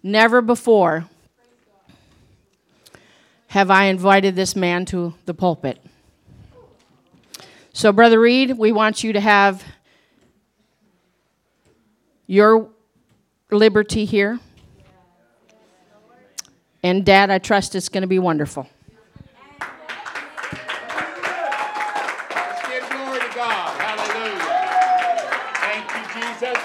Never before have I invited this man to the pulpit. So, Brother Reed, we want you to have your liberty here. And, Dad, I trust it's going to be wonderful. Let's give glory to God. Hallelujah. Thank you, Jesus.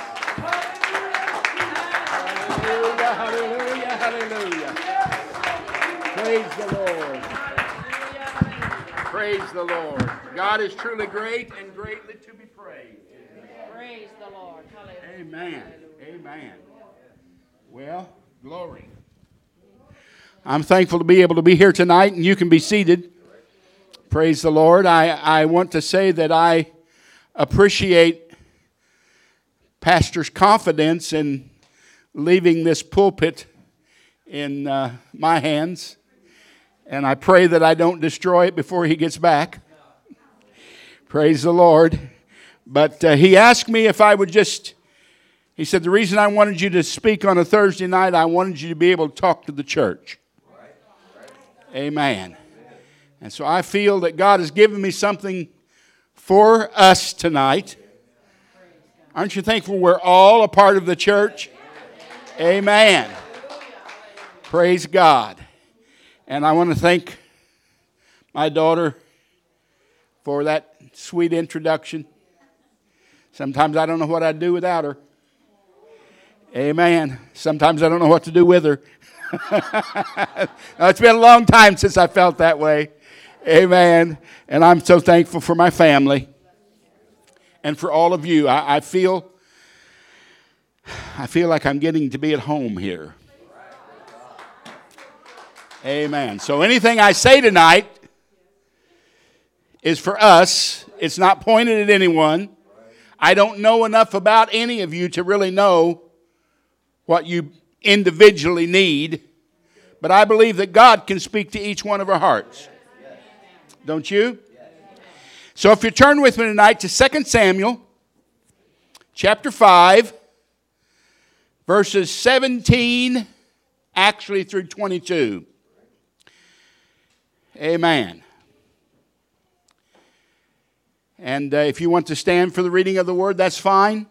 Hallelujah, hallelujah, hallelujah. Praise the Lord. Praise the Lord. God is truly great and greatly to be praised. Praise the Lord. Hallelujah. Amen. Amen. Well, glory. I'm thankful to be able to be here tonight, and you can be seated. Praise the Lord. I want to say that I appreciate Pastor's confidence in leaving this pulpit in my hands, and I pray that I don't destroy it before he gets back. Praise the Lord. But he asked me if I would he said, the reason I wanted you to speak on a Thursday night, I wanted you to be able to talk to the church. Amen. And so I feel that God has given me something for us tonight. Aren't you thankful we're all a part of the church? Amen. Praise God. And I want to thank my daughter for that sweet introduction. Sometimes I don't know what I'd do without her. Amen. Sometimes I don't know what to do with her. It's been a long time since I felt that way. Amen. And I'm so thankful for my family and for all of you. I feel like I'm getting to be at home here. Amen. So anything I say tonight is for us. It's not pointed at anyone. I don't know enough about any of you to really know what you individually need, but I believe that God can speak to each one of our hearts. Don't you? So if you turn with me tonight to 2 Samuel chapter 5, verses 17 actually through 22. Amen. And if you want to stand for the reading of the word, that's fine.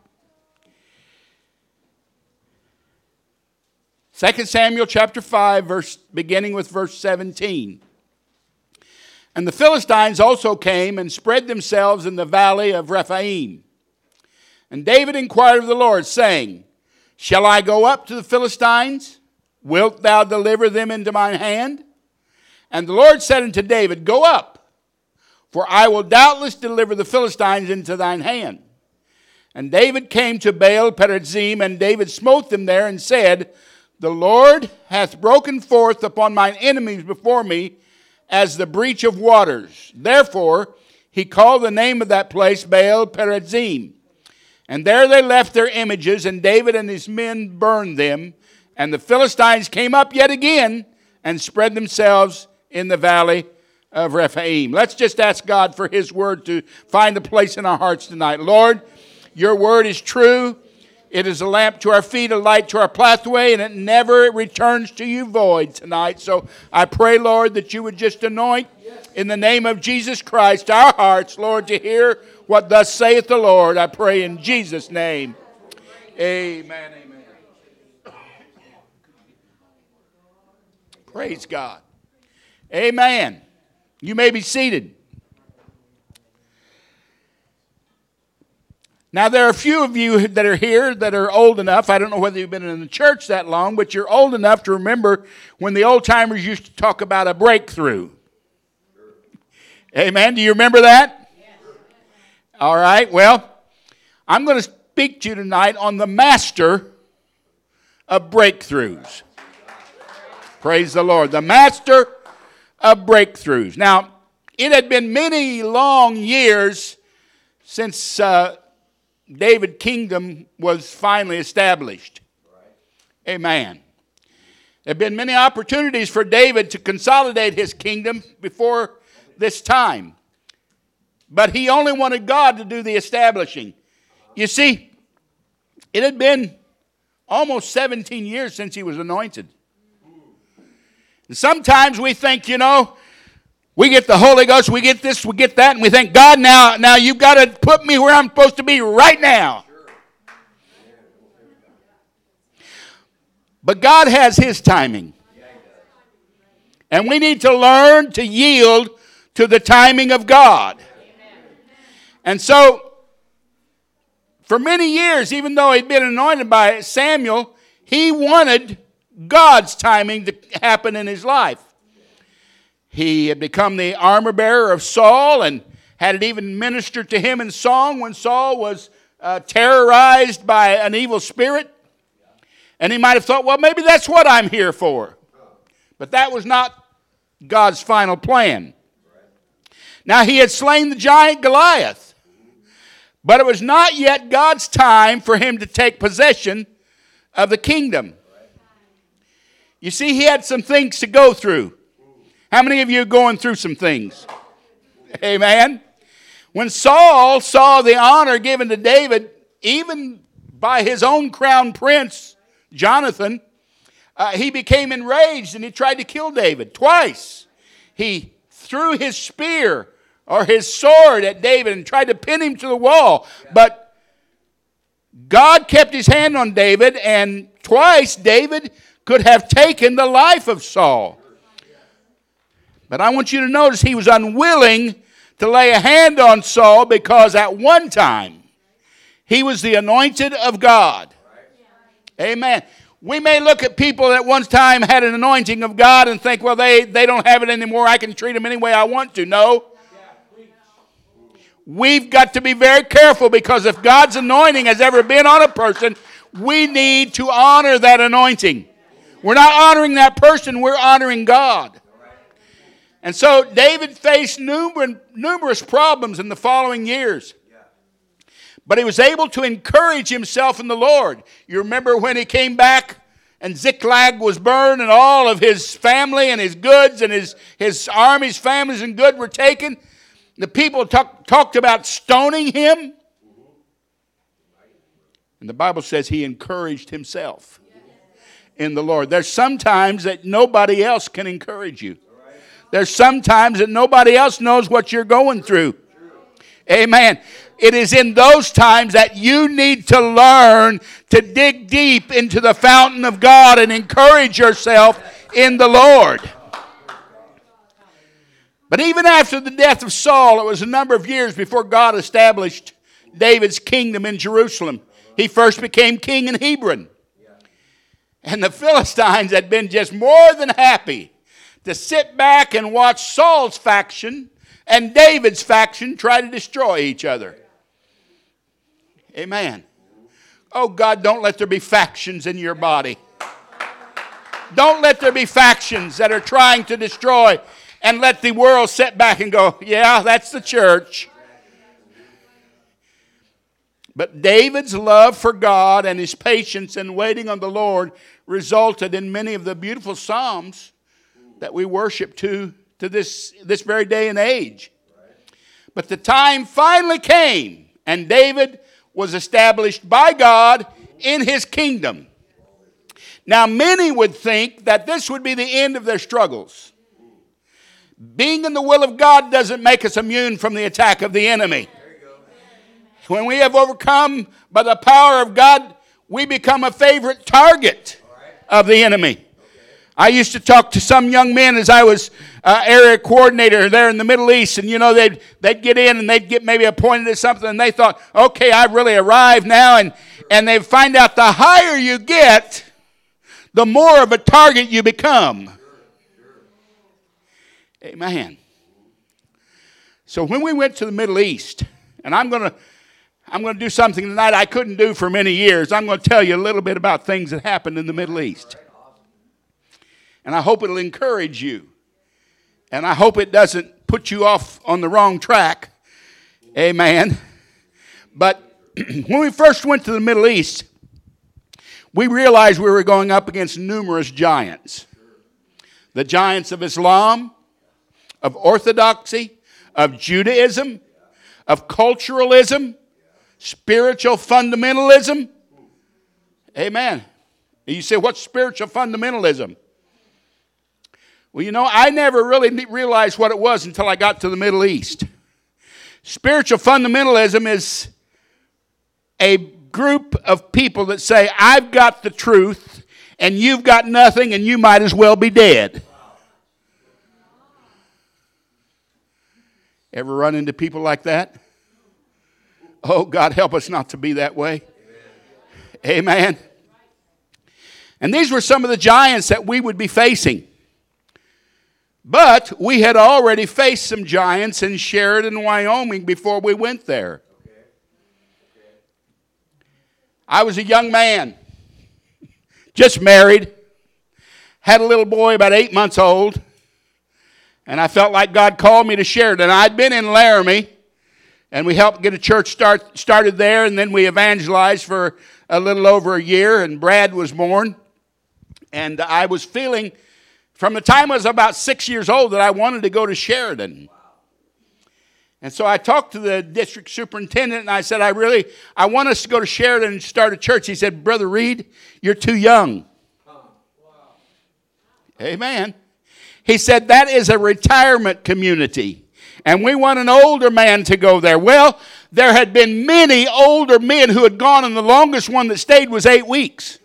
2 Samuel chapter 5, beginning with verse 17. And the Philistines also came and spread themselves in the valley of Rephaim. And David inquired of the Lord, saying, Shall I go up to the Philistines? Wilt thou deliver them into mine hand? And the Lord said unto David, Go up, for I will doubtless deliver the Philistines into thine hand. And David came to Baal Perazim, and David smote them there, and said, The Lord hath broken forth upon mine enemies before me as the breach of waters. Therefore he called the name of that place Baal Perazim. And there they left their images, and David and his men burned them. And the Philistines came up yet again and spread themselves in the valley of Rephaim. Let's just ask God for his word to find a place in our hearts tonight. Lord, your word is true. It is a lamp to our feet, a light to our pathway, and it never returns to you void tonight. So I pray, Lord, that you would just anoint in the name of Jesus Christ our hearts, Lord, to hear what thus saith the Lord. I pray in Jesus' name. Amen, amen. Praise God. Amen. You may be seated. Now, there are a few of you that are here that are old enough. I don't know whether you've been in the church that long, but you're old enough to remember when the old timers used to talk about a breakthrough. Amen. Do you remember that? Yes. All right. Well, I'm going to speak to you tonight on the master of breakthroughs. Praise the Lord. The master of breakthroughs. Now, it had been many long years since David's kingdom was finally established. Right. Amen. There have been many opportunities for David to consolidate his kingdom before this time. But he only wanted God to do the establishing. You see, it had been almost 17 years since he was anointed. And sometimes we think, we get the Holy Ghost, we get this, we get that, and we think, God, now you've got to put me where I'm supposed to be right now. But God has His timing. And we need to learn to yield to the timing of God. And so, for many years, even though he'd been anointed by Samuel, he wanted God's timing to happen in his life. He had become the armor bearer of Saul and had it even ministered to him in song when Saul was terrorized by an evil spirit. And he might have thought, well, maybe that's what I'm here for. But that was not God's final plan. Now, he had slain the giant Goliath. But it was not yet God's time for him to take possession of the kingdom. You see, he had some things to go through. How many of you are going through some things? Amen. When Saul saw the honor given to David, even by his own crown prince, Jonathan, he became enraged and he tried to kill David twice. He threw his spear or his sword at David and tried to pin him to the wall. But God kept his hand on David, and twice David could have taken the life of Saul. But I want you to notice he was unwilling to lay a hand on Saul because at one time he was the anointed of God. Amen. We may look at people that one time had an anointing of God and think, well, they don't have it anymore. I can treat them any way I want to. No. We've got to be very careful because if God's anointing has ever been on a person, we need to honor that anointing. We're not honoring that person, we're honoring God. And so David faced numerous problems in the following years. But he was able to encourage himself in the Lord. You remember when he came back and Ziklag was burned and all of his family and his goods and his army's families and good were taken? The people talked about stoning him. And the Bible says he encouraged himself in the Lord. There's sometimes that nobody else can encourage you. There's sometimes that nobody else knows what you're going through. Amen. It is in those times that you need to learn to dig deep into the fountain of God and encourage yourself in the Lord. But even after the death of Saul, it was a number of years before God established David's kingdom in Jerusalem. He first became king in Hebron. And the Philistines had been just more than happy to sit back and watch Saul's faction and David's faction try to destroy each other. Amen. Oh God, don't let there be factions in your body. Don't let there be factions that are trying to destroy and let the world sit back and go, yeah, that's the church. But David's love for God and his patience in waiting on the Lord resulted in many of the beautiful psalms that we worship to this very day and age. But the time finally came, and David was established by God in his kingdom. Now, many would think that this would be the end of their struggles. Being in the will of God doesn't make us immune from the attack of the enemy. When we have overcome by the power of God, we become a favorite target of the enemy. I used to talk to some young men as I was area coordinator there in the Middle East, and they'd get in and they'd get maybe appointed to something, and they thought, okay, I've really arrived now, and they find out the higher you get, the more of a target you become. Amen. So when we went to the Middle East, and I'm going to do something tonight I couldn't do for many years. I'm going to tell you a little bit about things that happened in the Middle East. And I hope it'll encourage you. And I hope it doesn't put you off on the wrong track. Amen. But when we first went to the Middle East, we realized we were going up against numerous giants. The giants of Islam, of Orthodoxy, of Judaism, of culturalism, spiritual fundamentalism. Amen. And you say, what's spiritual fundamentalism? Well, you know, I never really realized what it was until I got to the Middle East. Spiritual fundamentalism is a group of people that say, I've got the truth, and you've got nothing, and you might as well be dead. Ever run into people like that? Oh, God, help us not to be that way. Amen. And these were some of the giants that we would be facing. But we had already faced some giants in Sheridan, Wyoming before we went there. I was a young man, just married, had a little boy about 8 months old, and I felt like God called me to Sheridan. I'd been in Laramie, and we helped get a church started there, and then we evangelized for a little over a year, and Brad was born. And I was feeling, from the time I was about 6 years old, that I wanted to go to Sheridan. And so I talked to the district superintendent, and I said, I want us to go to Sheridan and start a church. He said, Brother Reed, you're too young. Amen. He said, that is a retirement community, and we want an older man to go there. Well, there had been many older men who had gone, and the longest one that stayed was 8 weeks.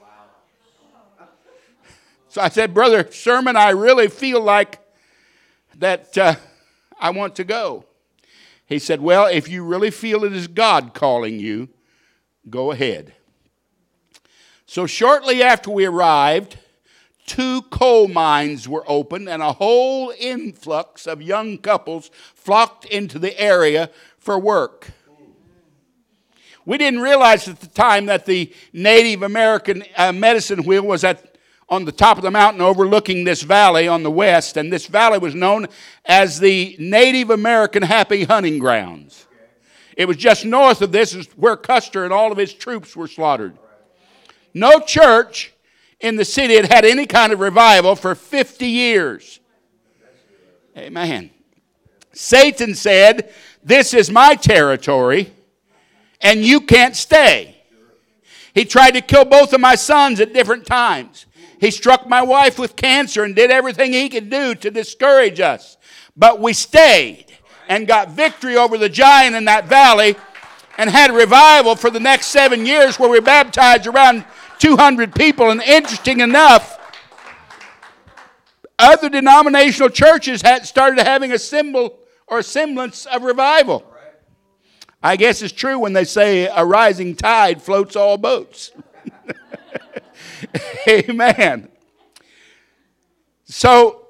So I said, Brother Sherman, I really feel like that I want to go. He said, well, if you really feel it is God calling you, go ahead. So shortly after we arrived, 2 coal mines were opened, and a whole influx of young couples flocked into the area for work. We didn't realize at the time that the Native American medicine wheel was on the top of the mountain overlooking this valley on the west, and this valley was known as the Native American Happy Hunting Grounds. It was just north of this is where Custer and all of his troops were slaughtered. No church in the city had had any kind of revival for 50 years. Amen. Satan said, this is my territory, and you can't stay. He tried to kill both of my sons at different times. He struck my wife with cancer and did everything he could do to discourage us. But we stayed and got victory over the giant in that valley and had revival for the next 7 years where we baptized around 200 people. And interesting enough, other denominational churches had started having a symbol or a semblance of revival. I guess it's true when they say a rising tide floats all boats. Amen. So,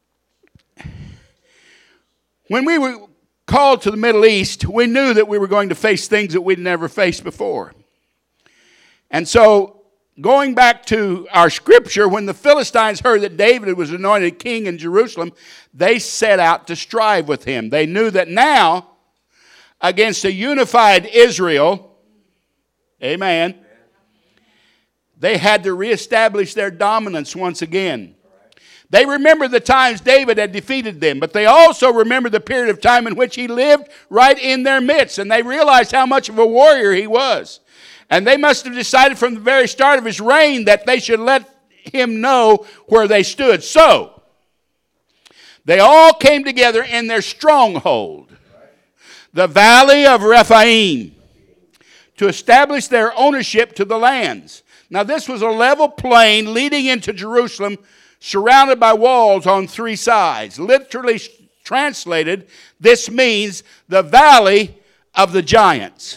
when we were called to the Middle East, we knew that we were going to face things that we'd never faced before. And so, going back to our scripture, when the Philistines heard that David was anointed king in Jerusalem, they set out to strive with him. They knew that now, against a unified Israel, amen, they had to reestablish their dominance once again. They remembered the times David had defeated them, but they also remembered the period of time in which he lived right in their midst, and they realized how much of a warrior he was. And they must have decided from the very start of his reign that they should let him know where they stood. So, they all came together in their stronghold, the valley of Rephaim, to establish their ownership to the lands. Now, this was a level plain leading into Jerusalem, surrounded by walls on 3 sides. Literally translated, this means the valley of the giants.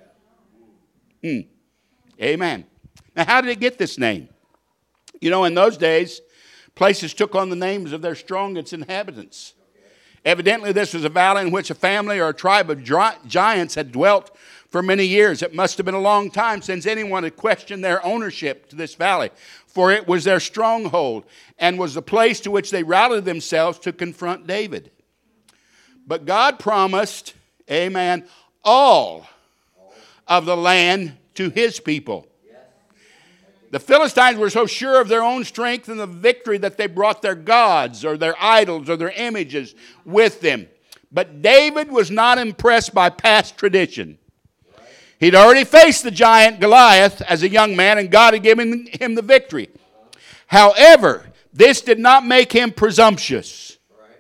Amen. Now, how did it get this name? You know, in those days, places took on the names of their strongest inhabitants. Evidently, this was a valley in which a family or a tribe of giants had dwelt for many years. It must have been a long time since anyone had questioned their ownership to this valley, for it was their stronghold and was the place to which they rallied themselves to confront David. But God promised, amen, all of the land to his people. The Philistines were so sure of their own strength and the victory that they brought their gods or their idols or their images with them. But David was not impressed by past tradition. He'd already faced the giant Goliath as a young man, and God had given him the victory. However, this did not make him presumptuous.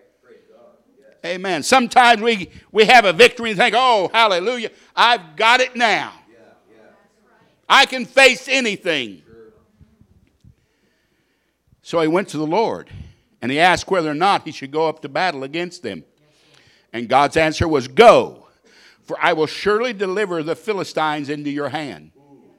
Amen. Sometimes we have a victory and think, oh, hallelujah, I've got it now. I can face anything. So he went to the Lord, and he asked whether or not he should go up to battle against them. And God's answer was, go, for I will surely deliver the Philistines into your hand.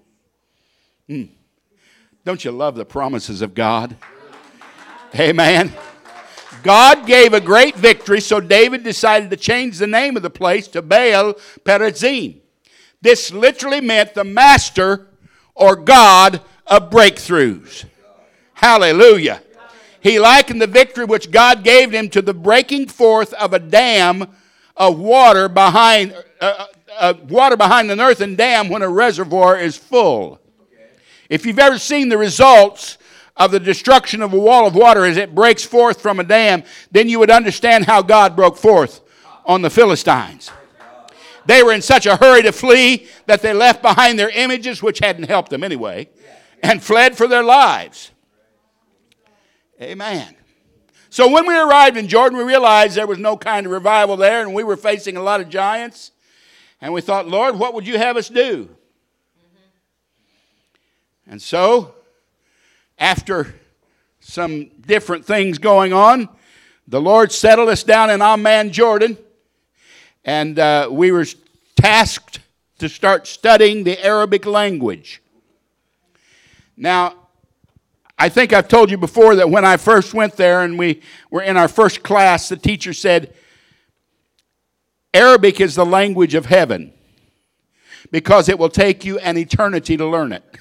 Don't you love the promises of God? Amen. God gave a great victory, so David decided to change the name of the place to Baal Perazim. This literally meant the master or God of breakthroughs. Hallelujah. He likened the victory which God gave him to the breaking forth of a dam of water behind an earthen dam when a reservoir is full. If you've ever seen the results of the destruction of a wall of water as it breaks forth from a dam, then you would understand how God broke forth on the Philistines. They were in such a hurry to flee that they left behind their images, which hadn't helped them anyway, and fled for their lives. Amen. So when we arrived in Jordan, we realized there was no kind of revival there, and we were facing a lot of giants. And we thought, Lord, what would you have us do? And so, after some different things going on, the Lord settled us down in Amman, Jordan, and we were tasked to start studying the Arabic language. Now, I think I've told you before that when I first went there and we were in our first class, the teacher said, Arabic is the language of heaven because it will take you an eternity to learn it.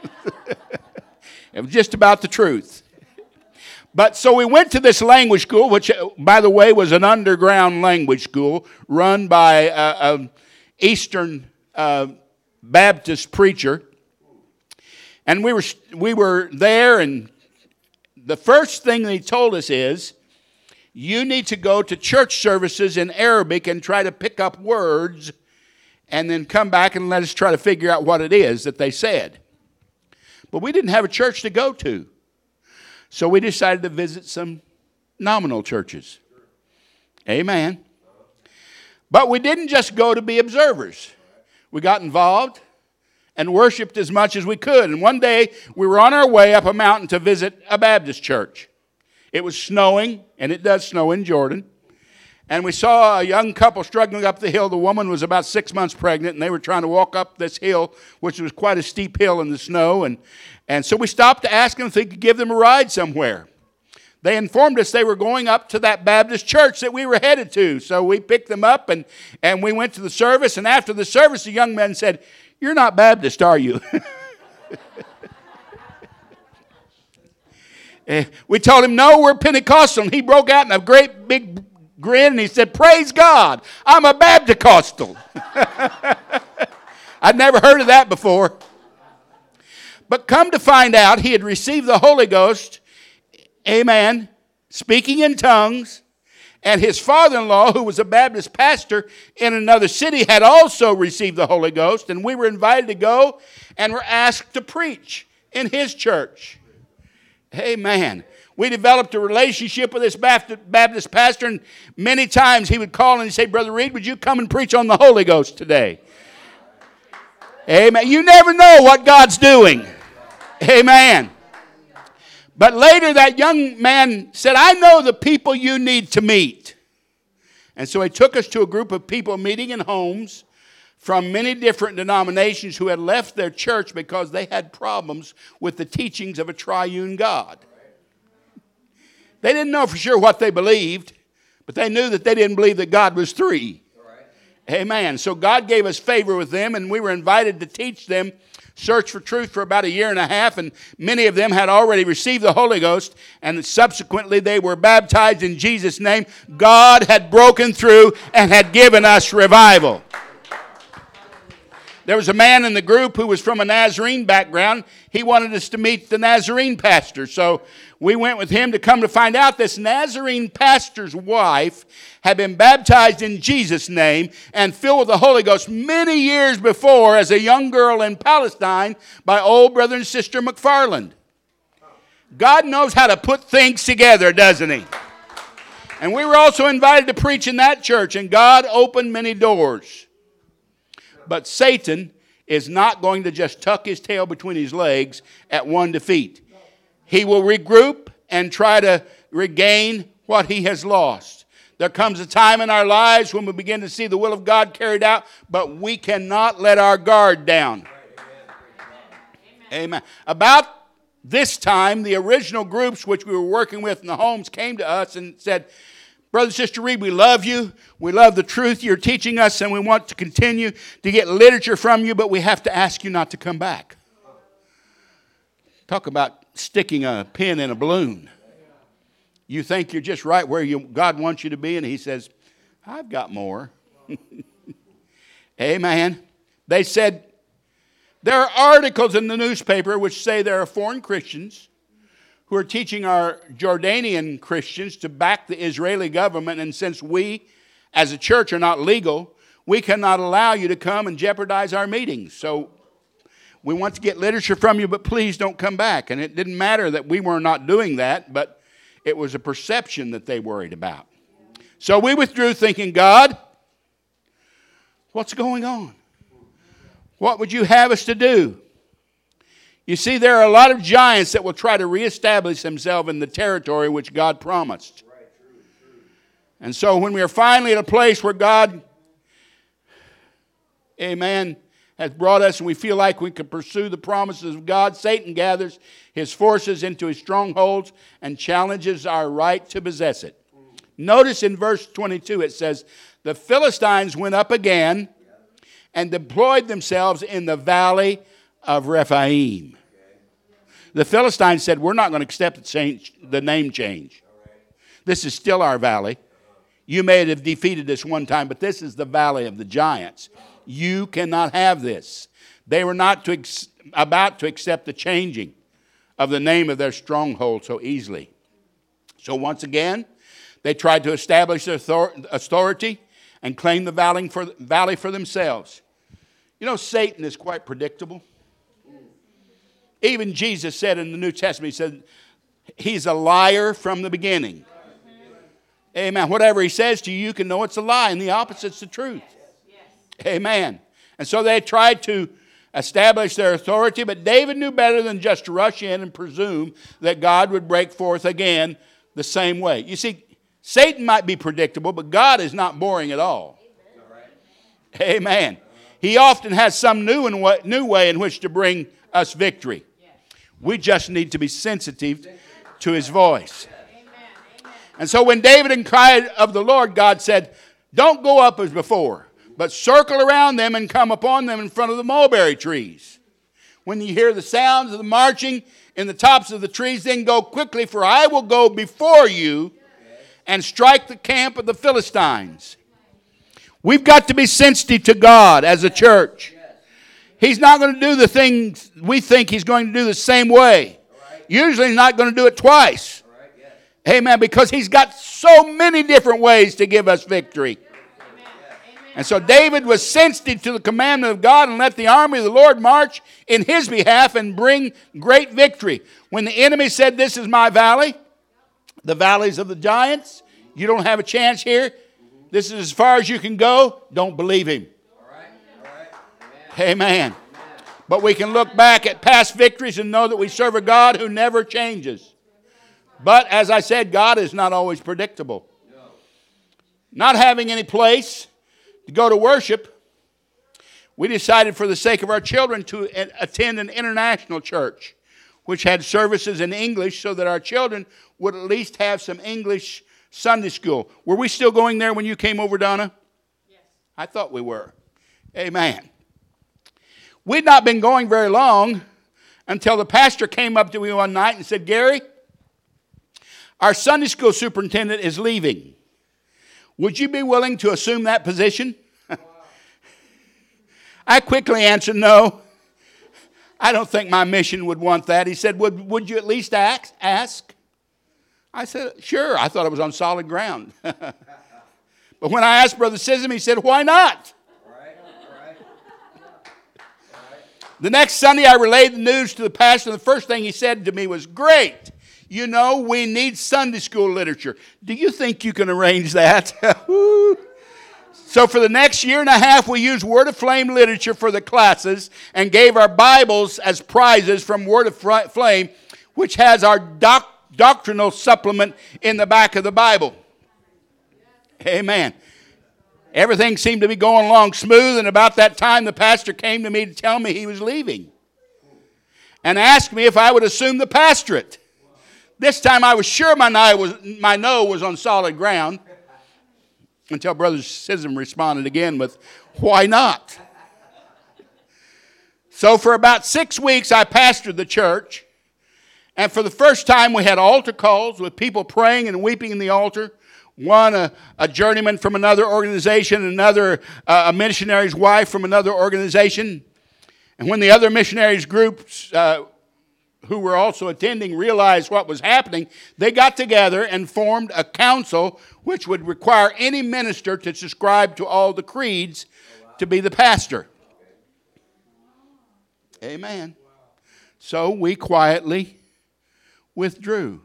It was just about the truth. But so we went to this language school, which, by the way, was an underground language school run by an Eastern Baptist preacher. And we were there, and the first thing they told us is, you need to go to church services in Arabic and try to pick up words, and then come back and let us try to figure out what it is that they said. But we didn't have a church to go to. So we decided to visit some nominal churches. Amen. But we didn't just go to be observers. We got involved and worshiped as much as we could. And one day, we were on our way up a mountain to visit a Baptist church. It was snowing, and it does snow in Jordan. And we saw a young couple struggling up the hill. The woman was about 6 months pregnant, and they were trying to walk up this hill, which was quite a steep hill in the snow. And so we stopped to ask them if they could give them a ride somewhere. They informed us they were going up to that Baptist church that we were headed to. So we picked them up, and we went to the service. And after the service, the young man said, "You're not Baptist, are you?" We told him, "No, we're Pentecostal." And he broke out in a great big grin, and he said, "Praise God, I'm a Baptist-costal." I'd never heard of that before. But come to find out, he had received the Holy Ghost, amen, speaking in tongues, and his father-in-law, who was a Baptist pastor in another city, had also received the Holy Ghost, and we were invited to go and were asked to preach in his church. Amen. We developed a relationship with this Baptist pastor, and many times he would call and he'd say, "Brother Reed, would you come and preach on the Holy Ghost today?" Amen. You never know what God's doing. Amen. But later that young man said, "I know the people you need to meet." And so he took us to a group of people meeting in homes from many different denominations who had left their church because they had problems with the teachings of a triune God. They didn't know for sure what they believed, but they knew that they didn't believe that God was three. Amen. So God gave us favor with them, and we were invited to teach them Search for Truth for about 1.5 years, and many of them had already received the Holy Ghost, and subsequently they were baptized in Jesus' name. God had broken through and had given us revival. There was a man in the group who was from a Nazarene background. He wanted us to meet the Nazarene pastor. So we went with him to come to find out this Nazarene pastor's wife had been baptized in Jesus' name and filled with the Holy Ghost many years before as a young girl in Palestine by old brother and sister McFarland. God knows how to put things together, doesn't he? And we were also invited to preach in that church, and God opened many doors. But Satan is not going to just tuck his tail between his legs at one defeat. He will regroup and try to regain what he has lost. There comes a time in our lives when we begin to see the will of God carried out, but we cannot let our guard down. Amen. About this time, the original groups which we were working with in the homes came to us and said, Brother and Sister Reed, we love you. We love the truth you're teaching us, and we want to continue to get literature from you, but we have to ask you not to come back. Talk about sticking a pin in a balloon. You think you're just right where God wants you to be, and he says, I've got more. Amen. They said, there are articles in the newspaper which say there are foreign Christians who are teaching our Jordanian Christians to back the Israeli government, and since we as a church are not legal, we cannot allow you to come and jeopardize our meetings. So we want to get literature from you, but please don't come back. And it didn't matter that we were not doing that, but it was a perception that they worried about. So we withdrew thinking, God, what's going on? What would you have us to do? You see, there are a lot of giants that will try to reestablish themselves in the territory which God promised. And so when we are finally at a place where God, amen, has brought us and we feel like we can pursue the promises of God, Satan gathers his forces into his strongholds and challenges our right to possess it. Notice in verse 22 it says, the Philistines went up again and deployed themselves in the valley of Rephaim. The Philistines said, we're not going to accept the name change. This is still our valley. You may have defeated this one time, but this is the valley of the giants. You cannot have this. They were not about to accept the changing of the name of their stronghold so easily. So once again, they tried to establish their authority and claim the valley for themselves. You know, Satan is quite predictable. Even Jesus said in the New Testament, he said, he's a liar from the beginning. Amen. Whatever he says to you, you can know it's a lie, and the opposite's the truth. Amen. And so they tried to establish their authority, but David knew better than just to rush in and presume that God would break forth again the same way. You see, Satan might be predictable, but God is not boring at all. Amen. He often has some new way in which to bring us victory. We just need to be sensitive to his voice. And so when David inquired of the Lord, God said, don't go up as before, but circle around them and come upon them in front of the mulberry trees. When you hear the sounds of the marching in the tops of the trees, then go quickly, for I will go before you and strike the camp of the Philistines. We've got to be sensitive to God as a church. He's not going to do the things we think he's going to do the same way. Usually he's not going to do it twice. Amen. Because he's got so many different ways to give us victory. And so David was sensitive to the commandment of God and let the army of the Lord march in his behalf and bring great victory. When the enemy said, this is my valley, the valleys of the giants, you don't have a chance here. This is as far as you can go. Don't believe him. Amen. But we can look back at past victories and know that we serve a God who never changes. But as I said, God is not always predictable. Not having any place to go to worship, we decided for the sake of our children to attend an international church which had services in English so that our children would at least have some English Sunday school. Were we still going there when you came over, Donna? Yes. I thought we were. Amen. We'd not been going very long until the pastor came up to me one night and said, Gary, our Sunday school superintendent is leaving. Would you be willing to assume that position? I quickly answered, no. I don't think my mission would want that. He said, would you at least ask? I said, sure. I thought it was on solid ground. But when I asked Brother Sism, he said, why not? The next Sunday, I relayed the news to the pastor, and the first thing he said to me was, great. You know, we need Sunday school literature. Do you think you can arrange that? So for the next year and a half, we used Word of Flame literature for the classes and gave our Bibles as prizes from Word of Flame, which has our doctrinal supplement in the back of the Bible. Amen. Everything seemed to be going along smooth, and about that time the pastor came to me to tell me he was leaving and asked me if I would assume the pastorate. This time I was sure my no was on solid ground, until Brother Sism responded again with, why not? So for about 6 weeks I pastored the church, and for the first time we had altar calls with people praying and weeping in the altar. One, a journeyman from another organization, another, a missionary's wife from another organization. And when the other missionaries groups who were also attending realized what was happening, they got together and formed a council which would require any minister to subscribe to all the creeds to be the pastor. Amen. So we quietly withdrew.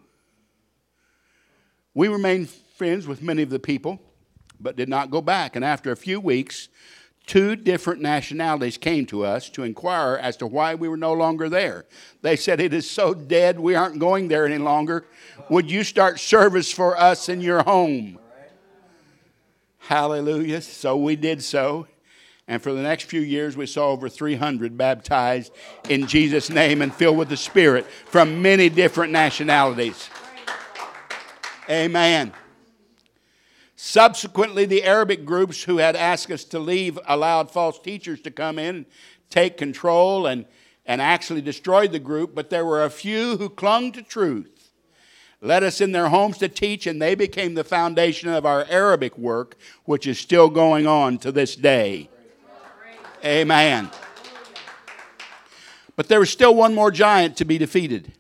We remained friends with many of the people, but did not go back. And after a few weeks, 2 different nationalities came to us to inquire as to why we were no longer there. They said, it is so dead, we aren't going there any longer. Would you start service for us in your home? Hallelujah. So we did so. And for the next few years, we saw over 300 baptized in Jesus' name and filled with the Spirit from many different nationalities. Amen. Subsequently, the Arabic groups who had asked us to leave allowed false teachers to come in, take control, and actually destroyed the group. But there were a few who clung to truth, led us in their homes to teach, and they became the foundation of our Arabic work, which is still going on to this day. Amen. But there was still one more giant to be defeated.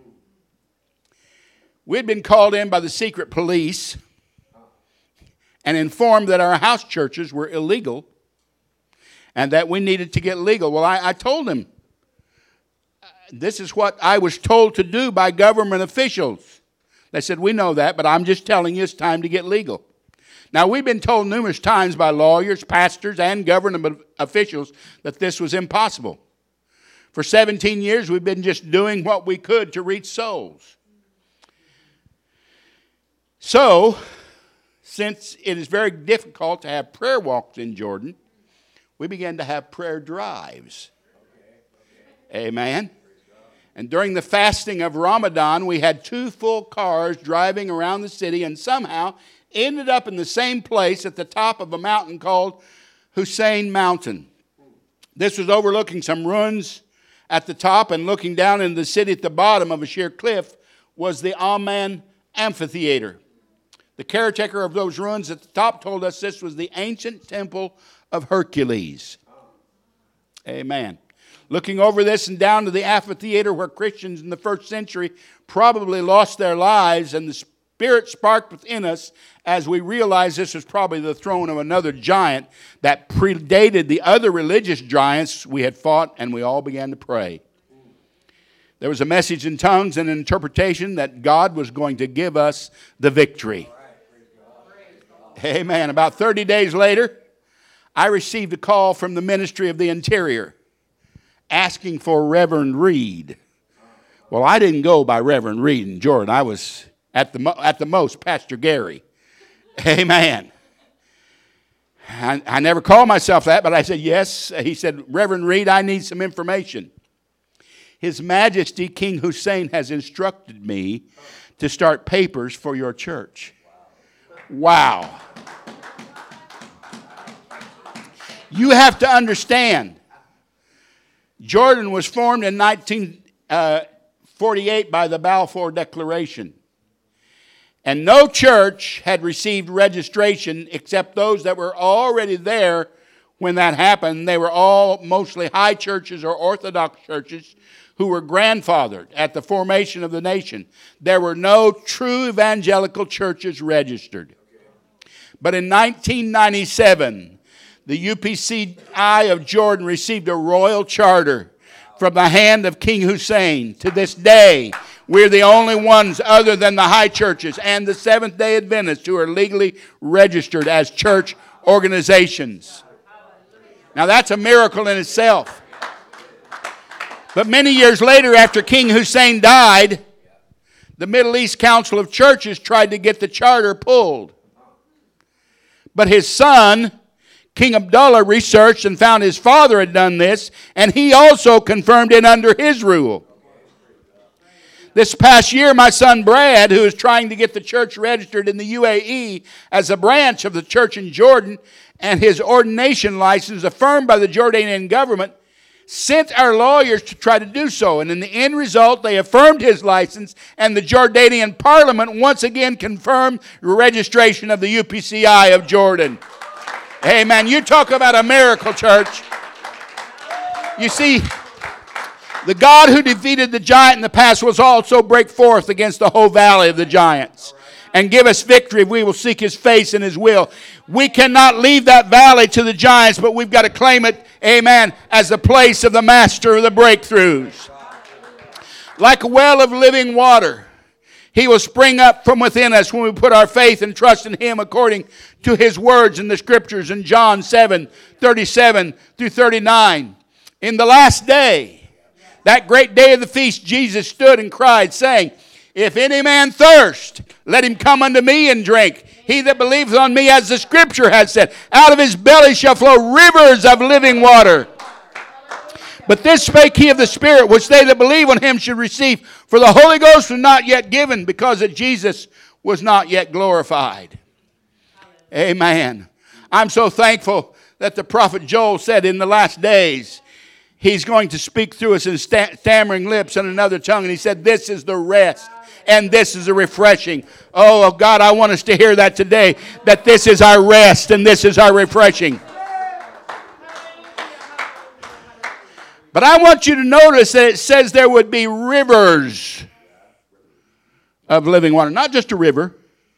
We had been called in by the secret police and informed that our house churches were illegal and that we needed to get legal. Well, I told him, this is what I was told to do by government officials. They said, we know that, but I'm just telling you it's time to get legal. Now, we've been told numerous times by lawyers, pastors, and government officials that this was impossible. For 17 years, we've been just doing what we could to reach souls. So, since it is very difficult to have prayer walks in Jordan, we began to have prayer drives. Amen. And during the fasting of Ramadan, we had 2 full cars driving around the city and somehow ended up in the same place at the top of a mountain called Hussein Mountain. This was overlooking some ruins at the top, and looking down into the city at the bottom of a sheer cliff was the Amman Amphitheater. The caretaker of those ruins at the top told us this was the ancient temple of Hercules. Amen. Looking over this and down to the amphitheater where Christians in the 1st century probably lost their lives, and the Spirit sparked within us as we realized this was probably the throne of another giant that predated the other religious giants we had fought, and we all began to pray. There was a message in tongues and an interpretation that God was going to give us the victory. Amen. About 30 days later, I received a call from the Ministry of the Interior asking for Reverend Reed. Well, I didn't go by Reverend Reed in Jordan. I was at the most Pastor Gary. Amen. I never called myself that, but I said, yes. He said, Reverend Reed, I need some information. His Majesty King Hussein has instructed me to start papers for your church. Wow. You have to understand, Jordan was formed in 1948 by the Balfour Declaration. And no church had received registration except those that were already there when that happened, they were all mostly high churches or Orthodox churches who were grandfathered at the formation of the nation. There were no true evangelical churches registered. But in 1997, the UPCI of Jordan received a royal charter from the hand of King Hussein. To this day, we're the only ones other than the high churches and the Seventh-day Adventists who are legally registered as church organizations. Now that's a miracle in itself. But many years later, after King Hussein died, the Middle East Council of Churches tried to get the charter pulled. But his son, King Abdullah, researched and found his father had done this, and he also confirmed it under his rule. This past year, my son Brad, who is trying to get the church registered in the UAE as a branch of the church in Jordan, and his ordination license affirmed by the Jordanian government, sent our lawyers to try to do so. And in the end result, they affirmed his license, and the Jordanian parliament once again confirmed the registration of the UPCI of Jordan. Amen. You talk about a miracle, church. You see, the God who defeated the giant in the past will also break forth against the whole valley of the giants and give us victory if we will seek his face and his will. We cannot leave that valley to the giants, but we've got to claim it, amen, as the place of the master of the breakthroughs. Like a well of living water, he will spring up from within us when we put our faith and trust in him according to his words in the scriptures in John 7:37 through 39. In the last day, that great day of the feast, Jesus stood and cried, saying, "If any man thirst, let him come unto me and drink. He that believeth on me, as the scripture has said, out of his belly shall flow rivers of living water. But this spake he of the Spirit, which they that believe on him should receive. For the Holy Ghost was not yet given, because that Jesus was not yet glorified." Amen. I'm so thankful that the prophet Joel said in the last days, he's going to speak through us in stammering lips and another tongue. And he said, this is the rest. And this is a refreshing. Oh, God, I want us to hear that today. That this is our rest and this is our refreshing. But I want you to notice that it says there would be rivers of living water. Not just a river.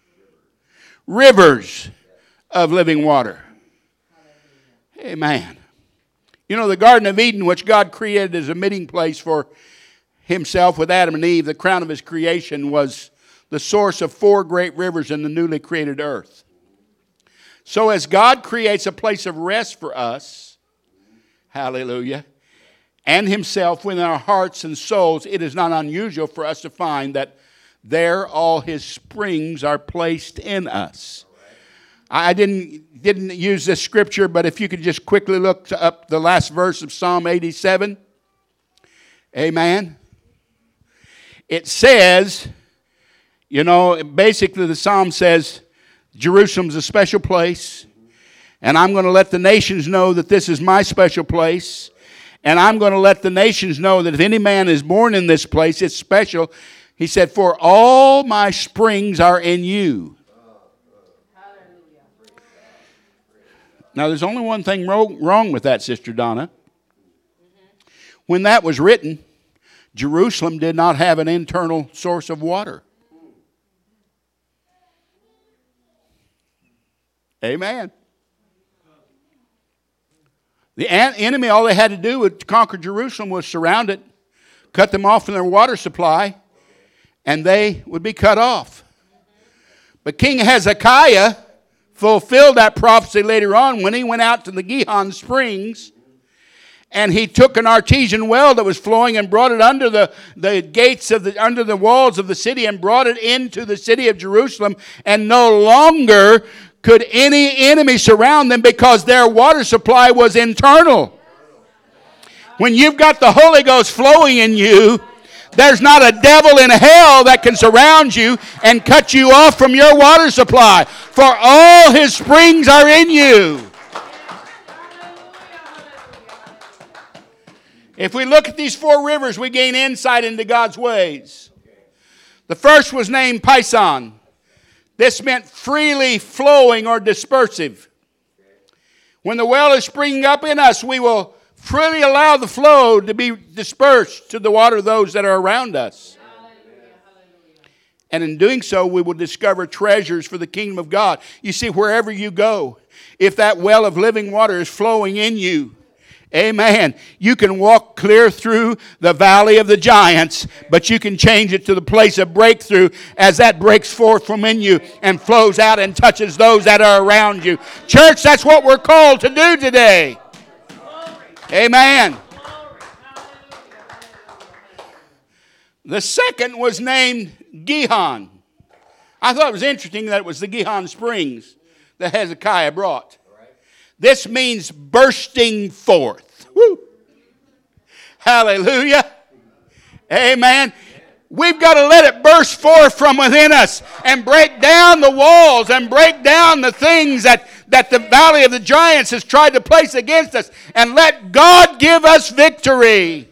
Rivers of living water. Amen. You know, the Garden of Eden, which God created as a meeting place for himself with Adam and Eve, the crown of his creation, was the source of 4 great rivers in the newly created earth. So as God creates a place of rest for us, hallelujah, and himself within our hearts and souls, it is not unusual for us to find that there all his springs are placed in us. I didn't use this scripture, but if you could just quickly look up the last verse of Psalm 87. Amen. It says, you know, basically the psalm says, Jerusalem's a special place, and I'm going to let the nations know that this is my special place, and I'm going to let the nations know that if any man is born in this place, it's special. He said, for all my springs are in you. Now, there's only one thing wrong with that, Sister Donna. When that was written, Jerusalem did not have an internal source of water. Amen. The enemy, all they had to do to conquer Jerusalem was surround it, cut them off from their water supply, and they would be cut off. But King Hezekiah fulfilled that prophecy later on when he went out to the Gihon Springs, and he took an artesian well that was flowing and brought it under the gates of under the walls of the city, and brought it into the city of Jerusalem, and no longer could any enemy surround them because their water supply was internal. When you've got the Holy Ghost flowing in you, there's not a devil in hell that can surround you and cut you off from your water supply. For all his springs are in you. If we look at these 4 rivers, we gain insight into God's ways. The first was named Pison. This meant freely flowing or dispersive. When the well is springing up in us, we will freely allow the flow to be dispersed to the water those that are around us. And in doing so, we will discover treasures for the kingdom of God. You see, wherever you go, if that well of living water is flowing in you, amen, you can walk clear through the valley of the giants, but you can change it to the place of breakthrough as that breaks forth from in you and flows out and touches those that are around you. Church, that's what we're called to do today. Amen. The second was named Gihon. I thought it was interesting that it was the Gihon Springs that Hezekiah brought. This means bursting forth. Woo. Hallelujah. Amen. We've got to let it burst forth from within us and break down the walls and break down the things that the valley of the giants has tried to place against us, and let God give us victory.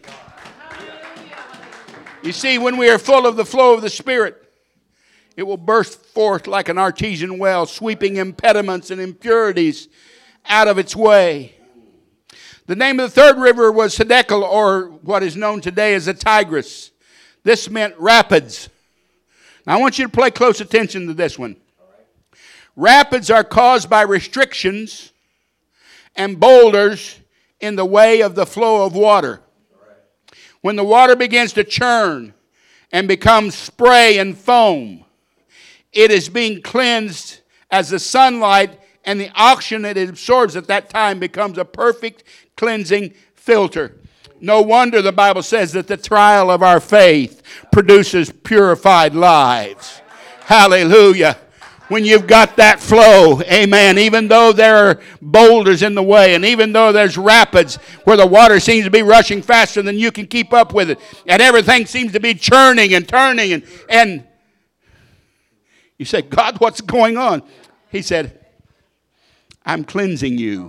You see, when we are full of the flow of the Spirit, it will burst forth like an artesian well, sweeping impediments and impurities out of its way. The name of the third river was Hiddekel, or what is known today as the Tigris. This meant rapids. Now I want you to pay close attention to this one. Rapids are caused by restrictions and boulders in the way of the flow of water. When the water begins to churn and become spray and foam, it is being cleansed as the sunlight and the oxygen that it absorbs at that time becomes a perfect cleansing filter. No wonder the Bible says that the trial of our faith produces purified lives. Hallelujah. When you've got that flow, amen, even though there are boulders in the way, and even though there's rapids where the water seems to be rushing faster than you can keep up with it, and everything seems to be churning and turning, and you say, God, what's going on? He said, I'm cleansing you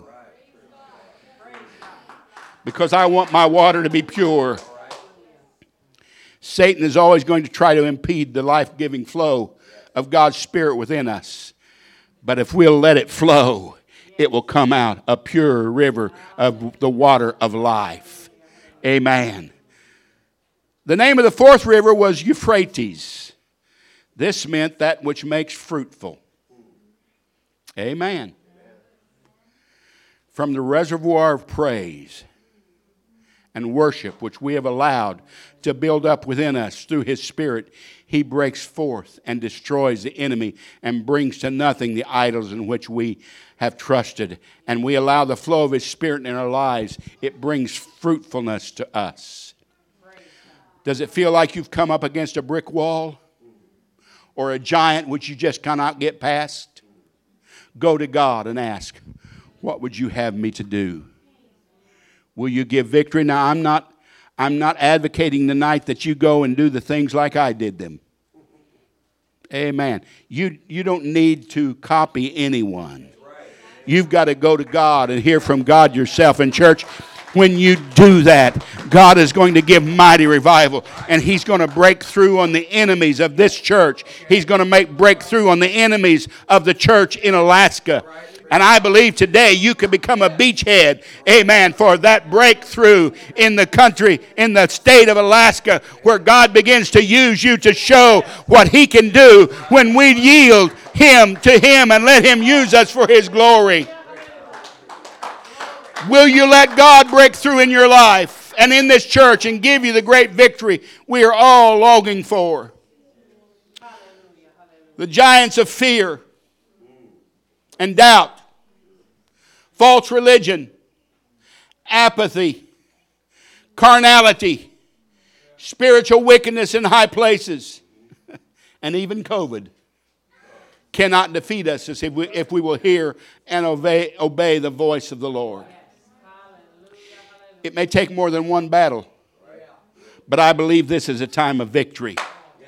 because I want my water to be pure. Satan is always going to try to impede the life-giving flow of God's Spirit within us. But if we'll let it flow, it will come out a pure river of the water of life. Amen. The name of the fourth river was Euphrates. This meant that which makes fruitful. Amen. From the reservoir of praise and worship which we have allowed to build up within us through His Spirit, He breaks forth and destroys the enemy and brings to nothing the idols in which we have trusted. And we allow the flow of His Spirit in our lives. It brings fruitfulness to us. Does it feel like you've come up against a brick wall or a giant which you just cannot get past? Go to God and ask, what would you have me to do? Will you give victory? Now, I'm not advocating tonight that you go and do the things like I did them. Amen. You don't need to copy anyone. You've got to go to God and hear from God yourself. In church, when you do that, God is going to give mighty revival. And He's going to break through on the enemies of this church. He's going to make breakthrough on the enemies of the church in Alaska. And I believe today you can become a beachhead, amen, for that breakthrough in the country, in the state of Alaska, where God begins to use you to show what He can do when we yield to Him and let Him use us for His glory. Will you let God break through in your life and in this church and give you the great victory we are all longing for? The giants of fear and doubt, false religion, apathy, carnality, spiritual wickedness in high places, and even COVID cannot defeat us if we will hear and obey the voice of the Lord. It may take more than one battle, but I believe this is a time of victory.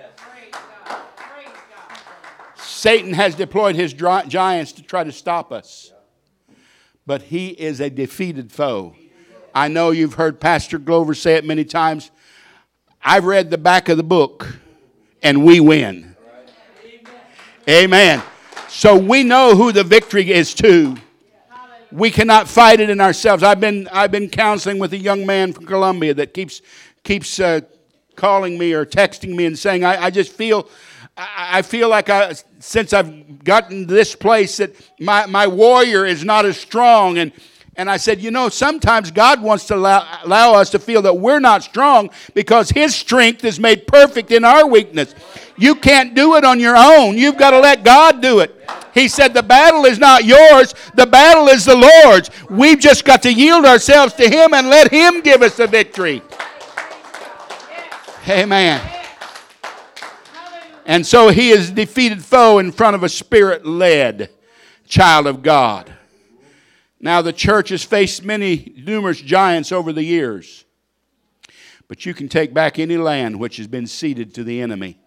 Satan has deployed his giants to try to stop us. But he is a defeated foe. I know you've heard Pastor Glover say it many times. I've read the back of the book, and we win. Amen. So we know who the victory is to. We cannot fight it in ourselves. I've been counseling with a young man from Colombia that keeps calling me or texting me and saying, I just feel, I feel like since I've gotten to this place that my warrior is not as strong. And I said, sometimes God wants to allow us to feel that we're not strong because His strength is made perfect in our weakness. You can't do it on your own. You've got to let God do it. He said the battle is not yours. The battle is the Lord's. We've just got to yield ourselves to Him and let Him give us the victory. Amen. And so He is a defeated foe in front of a Spirit-led child of God. Now, the church has faced numerous giants over the years. But you can take back any land which has been ceded to the enemy.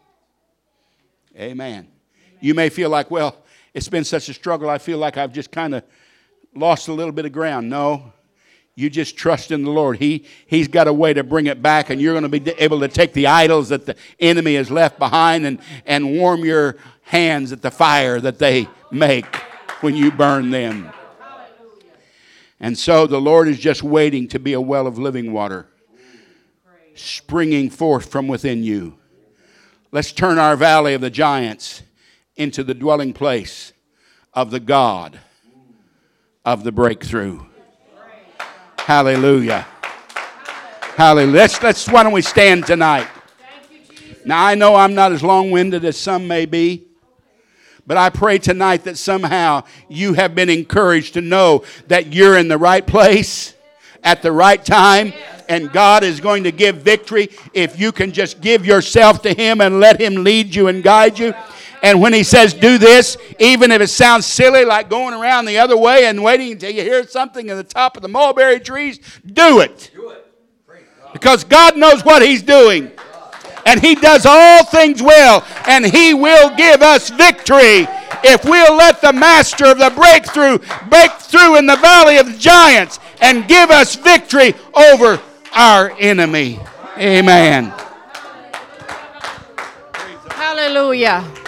Amen. You may feel like, well, it's been such a struggle, I feel like I've just kind of lost a little bit of ground. No, you just trust in the Lord. He's got a way to bring it back, and you're going to be able to take the idols that the enemy has left behind and warm your hands at the fire that they make when you burn them. And so the Lord is just waiting to be a well of living water springing forth from within you. Let's turn our valley of the giants into the dwelling place of the God of the breakthrough. Hallelujah. Hallelujah. Why don't we stand tonight? Now, I know I'm not as long-winded as some may be. But I pray tonight that somehow you have been encouraged to know that you're in the right place at the right time, and God is going to give victory if you can just give yourself to Him and let Him lead you and guide you. And when He says do this, even if it sounds silly like going around the other way and waiting until you hear something at the top of the mulberry trees, do it. Because God knows what He's doing. And He does all things well, and He will give us victory if we'll let the Master of the breakthrough break through in the valley of the giants and give us victory over our enemy. Amen. Hallelujah.